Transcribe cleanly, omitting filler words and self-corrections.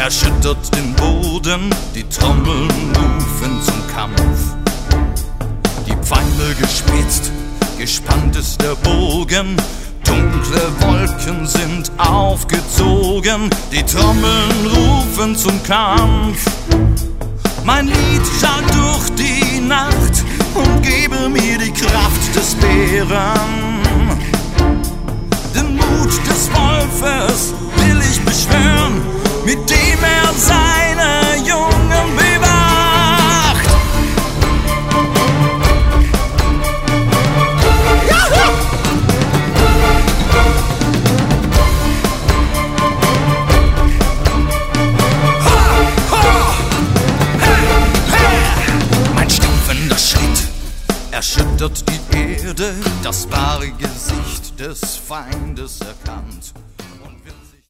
erschüttert den Boden, die Trommeln rufen zum Kampf. Die Pfeile gespitzt, gespannt ist der Bogen, dunkle Wolken sind aufgezogen, die Trommeln rufen zum Kampf. Mein Lied schallt durch die Nacht und gebe mir die Kraft des Bären. Den Mut des Wolfes will ich beschwören, mit dem er seine Jungen bewacht. Mein stampfender Schritt erschüttert die Erde, das wahre Gesicht des Feindes erkannt.